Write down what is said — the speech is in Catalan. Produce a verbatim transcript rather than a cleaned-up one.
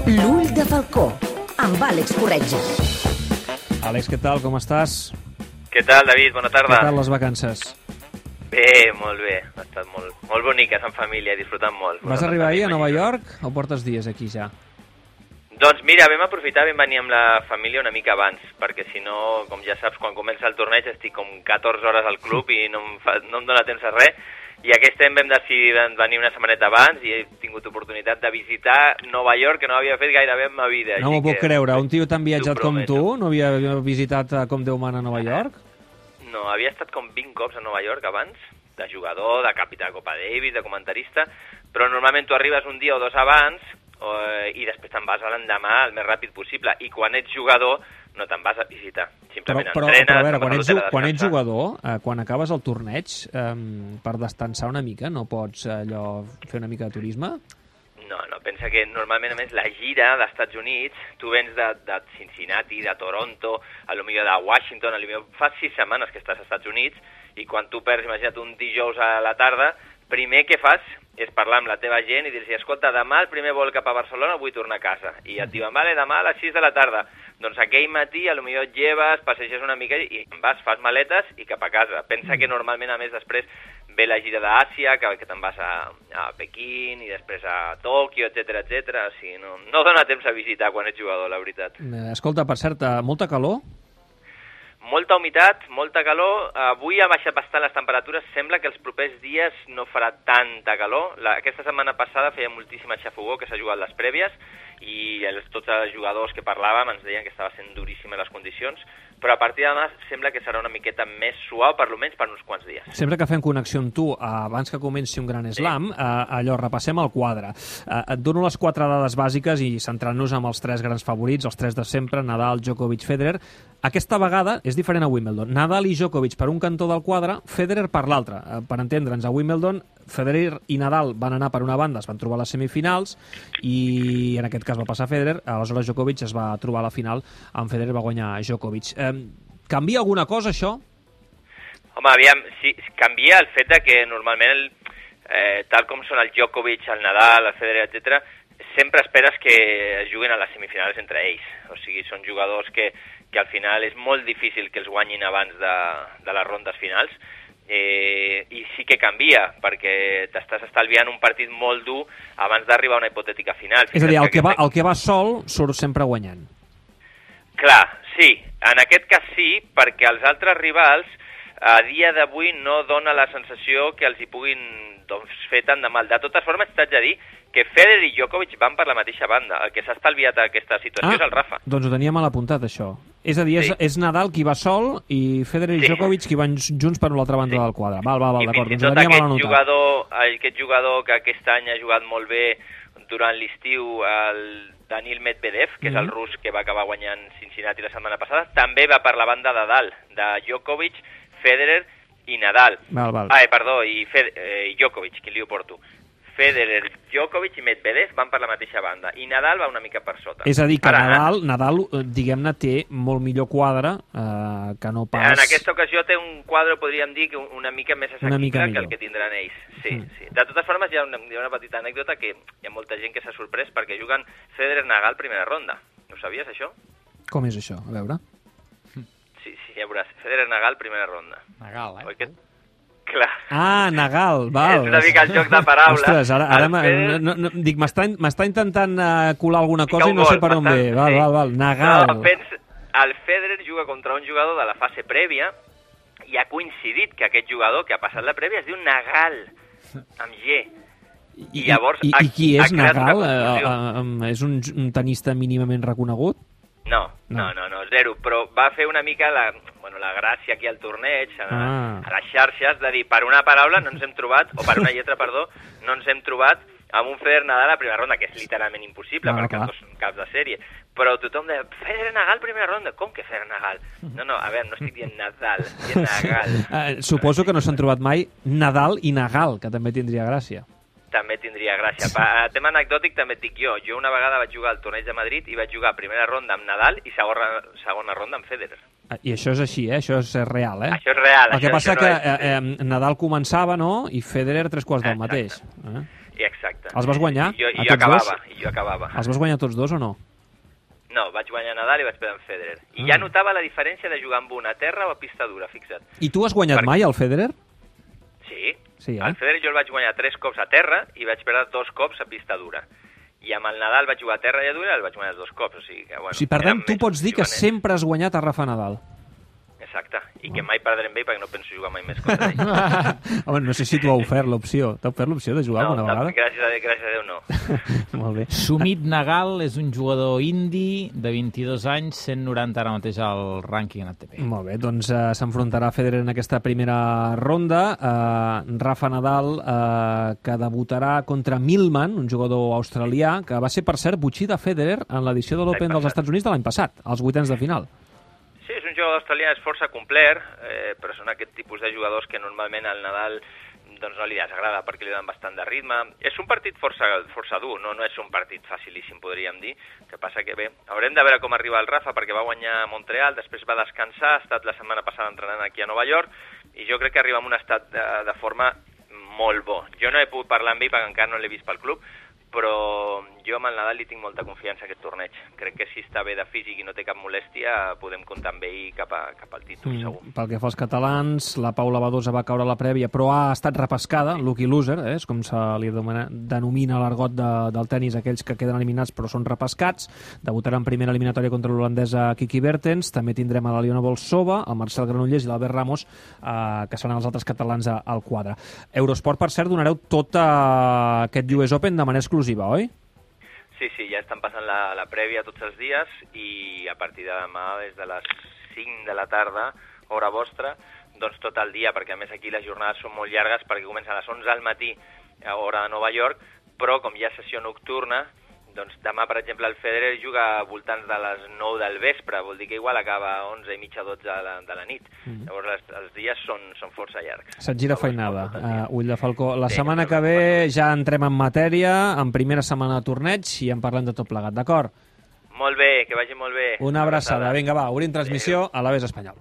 L'ull de falcó, amb Àlex Corretja. Àlex, què tal? Com estàs? Què tal, David? Bona tarda. Què tal les vacances? Bé, molt bé. Ha estat molt, molt boniques en família, disfrutant molt. Vas arribar ahir a Nova York o portes dies aquí ja? Doncs mira, vam aprofitar, vam venir amb la família una mica abans, perquè si no, com ja saps, quan comença el torneig estic com catorze hores al club i no em, fa, no em dóna temps a res, i aquest any vam decidir venir una setmaneta abans i he tingut oportunitat de visitar Nova York, que no havia fet gairebé en ma vida. No m'ho puc creure, un tio tan viatjat com prometo. tu no havia visitat com Déu mana Nova York? No, havia estat com vint cops a Nova York abans, de jugador, de capità de Copa Davis, de comentarista, però normalment tu arribes un dia o dos abans o, i després te'n vas a l'endemà el més ràpid possible, i quan ets jugador no te'n vas a visitar. Simplement però, però, entrenes... però a veure, quan ets, a quan ets jugador, eh, quan acabes el torneig, eh, per descansar una mica, no pots eh, allò fer una mica de turisme? No, no, pensa que normalment, a més, la gira d'Estats Units, tu vens de, de Cincinnati, de Toronto, a lo millor de Washington, a lo millor fa sis setmanes que estàs als Estats Units, i quan tu perds, imagina't, un dijous a la tarda, primer que fas és parlar amb la teva gent i dir-los, escolta, demà el primer vol cap a Barcelona, vull tornar a casa. I et diuen, vale, demà a les sis de la tarda. Doncs aquell matí, a lo millor et lleves, passeges una mica i vas, fas maletes i cap a casa. Pensa que normalment, a més, després ve la gira d'Àsia, que, que te'n vas a, a Pequín i després a Tòquio, etcètera, etcètera. O sigui, no, no dona temps a visitar quan ets jugador, la veritat. Escolta, per cert, molta calor? Molta humitat, molta calor. Avui ha baixat bastant les temperatures. Sembla que els propers dies no farà tanta calor. La, aquesta setmana passada feia moltíssima xafogó que s'ha jugat les prèvies i els, tots els jugadors que parlàvem ens deien que estava sent duríssimes les condicions, però a partir de demà sembla que serà una miqueta més suau, per almenys per uns quants dies. Sempre que fem connexió amb tu, abans que comenci un gran slam, sí. allò, repassem el quadre. Et dono les quatre dades bàsiques i centrant-nos amb els tres grans favorits, els tres de sempre, Nadal, Djokovic, Federer. Aquesta vegada és diferent a Wimbledon. Nadal i Djokovic per un cantó del quadre, Federer per l'altre. Per entendre'ns, a Wimbledon, Federer i Nadal van anar per una banda, es van trobar a les semifinals i en aquest cas va passar Federer, aleshores Djokovic es va trobar a la final, amb Federer va guanyar Djokovic. Eh, canvia alguna cosa, això? Home, aviam, sí, canvia el fet de que normalment, el, eh, tal com són el Djokovic, el Nadal, el Federer, etcètera, sempre esperes que es juguin a les semifinals entre ells. O sigui, són jugadors que, que al final és molt difícil que els guanyin abans de, de les rondes finals. Eh, i sí que canvia, perquè t'estàs estalviant un partit molt dur abans d'arribar a una hipotètica final. És a dir, el que, va, el que va sol surt sempre guanyant. Clar, sí, en aquest cas sí, perquè els altres rivals a dia d'avui no dona la sensació que els hi puguin doncs, fer tant de mal. De totes formes, t'haig de dir que Federer i Djokovic van per la mateixa banda. El que s'ha estalviat a aquesta situació ah, és el Rafa. Doncs ho tenia mal apuntat, això. És a dir, és, sí. és Nadal qui va sol i Federer i sí. Djokovic qui van junts per l'altra banda sí. del quadre. Val, val, val, d'acord. Doncs ho tenia mal anotat. Jugador, aquest jugador que aquest any ha jugat molt bé durant l'estiu, el Daniil Medvedev, que mm-hmm. és el rus que va acabar guanyant Cincinnati la setmana passada, també va per la banda de dalt, de Djokovic, Federer i Nadal. Val, val. Ah, perdó, i, Fed, eh, i Djokovic, que li ho porto. Federer, Djokovic i Medvedev van per la mateixa banda i Nadal va una mica per sota. És a dir, que Ara, Nadal, Nadal diguem-ne, té molt millor quadre eh, que no pas... En aquesta ocasió té un quadre, podríem dir, que una mica més assequible que el que tindran ells. Sí, mm. sí. De totes formes, hi ha, una, hi ha una petita anècdota que hi ha molta gent que s'ha sorprès perquè juguen Federer-Nadal primera ronda. No ho sabies, això? Com és això? A veure. Sí, sí, ja veuràs. Federer-Nadal primera ronda. Nadal, eh? Oi que... Clar. Ah, Nagal, val. És una mica el joc de paraules. Ostres, ara, ara Federer... no, no, dic, m'està intentant uh, colar alguna cosa Fica i no sé gol, per on bastant, ve. Val, sí. val, val. Nagal. No, pens, el Federer juga contra un jugador de la fase prèvia i ha coincidit que aquest jugador que ha passat la prèvia es diu Nagal, amb G. I, I llavors i, ha, i qui és Nagal? Uh, uh, um, és un, un tenista mínimament reconegut? No, no, no, no, zero, però va fer una mica la, bueno, la gràcia aquí al torneig, a, ah. a les xarxes, de dir, per una paraula no ens hem trobat, o per una lletra, perdó, no ens hem trobat amb un Federer-Nadal a primera ronda, que és literalment impossible, no, perquè clar. els dos són caps de sèrie. Però tothom deia, Federer-Nadal primera ronda, com que Federer-Nadal? No, no, a veure, no estic dient Nadal, dient Nagal. uh, suposo que no s'han trobat mai Nadal i Nagal, que també tindria gràcia. També tindria gràcia. A tema anecdòtic també et dic jo. Jo una vegada vaig jugar al torneig de Madrid i vaig jugar primera ronda amb Nadal i segona, segona ronda amb Federer. I això és així, eh? Això és real, eh? Això és real. El que això, passa això que no és... eh, eh, Nadal començava, no?, i Federer tres quarts del mateix. Eh? exacte. Els vas guanyar I jo, a i jo tots acabava, dos? I jo acabava. Els vas guanyar tots dos o no? No, vaig guanyar Nadal i vaig perdre en Federer. I Ah. ja notava la diferència de jugar amb un a terra o a pista dura, fixa't. I tu has guanyat Per- mai el Federer? Sí, Sí, eh? el Federer jo el vaig guanyar tres cops a terra i vaig perdre dos cops a pista dura. I amb el Nadal vaig jugar a terra i a dura i el vaig guanyar dos cops. O sigui, que, bueno, O sigui, per tant, érem tu més pots dir que juganers. sempre has guanyat a Rafa Nadal. Exacte, i que mai perdré amb ell perquè no penso jugar mai més contra ell. Home, no sé si tu ha ofert l'opció. T'ha ofert l'opció de jugar no, alguna vegada? gràcies a, gràcies a Déu no. Molt bé. Sumit Nagal és un jugador indi de vint-i-dos anys, cent noranta ara mateix al rànquing en A T P. Molt bé, doncs uh, s'enfrontarà Federer en aquesta primera ronda. Uh, Rafa Nadal, uh, que debutarà contra Millman, un jugador australià, que va ser, per cert, botxí de Federer en l'edició de l'Open L'any dels passat. Estats Units de l'any passat, als vuitens de final. Sí, és un jugador australià, és força complet, eh, però són aquest tipus de jugadors que normalment al Nadal doncs no li desagrada perquè li donen bastant de ritme. És un partit força, força dur, no, no és un partit facilíssim, podríem dir. Que passa que bé, haurem de veure com arriba el Rafa, perquè va guanyar a Montreal, després va descansar, ha estat la setmana passada entrenant aquí a Nova York, i jo crec que arriba en un estat de, de forma molt bo. Jo no he pogut parlar amb ell perquè encara no l'he vist pel club, però jo amb el Nadal li tinc molta confiança a aquest torneig. Crec que si està bé de físic i no té cap molèstia, podem comptar amb ell cap, a, cap al títol, segur. Mm, pel que fa als catalans, la Paula Badosa va caure a la prèvia, però ha estat repescada, lucky loser, eh? És com se li demana, denomina l'argot de, del tennis, aquells que queden eliminats però són repescats. Debutarà en primera eliminatòria contra l'holandesa Kiki Bertens. També tindrem a la Liona Bolsova, el Marcel Granollers i l'Albert Ramos, eh, que seran els altres catalans a, al quadre. Eurosport, per cert, donareu tot eh, aquest U S Open de manera exclusiva, oi? Sí, sí, ja estan passant la, la prèvia tots els dies i a partir de demà, des de les cinc de la tarda, hora vostra, doncs tot el dia, perquè a més aquí les jornades són molt llargues perquè comencen a les onze al matí, a hora de Nova York, però com hi ha sessió nocturna, doncs demà, per exemple, el Federer juga a voltants de les nou del vespre, vol dir que igual acaba a onze i mitja, dotze de la, de la nit. Mm. Llavors les, els dies són, són força llargs. Se't gira feinada, uh, Ull de Falcó. La Sí, setmana no, que no, ve no. ja entrem en matèria, en primera setmana de torneig, i en parlem de tot plegat, d'acord? Molt bé, que vagi molt bé. Una abraçada. Vinga, va, obrim transmissió a l'A V E S Espanyol.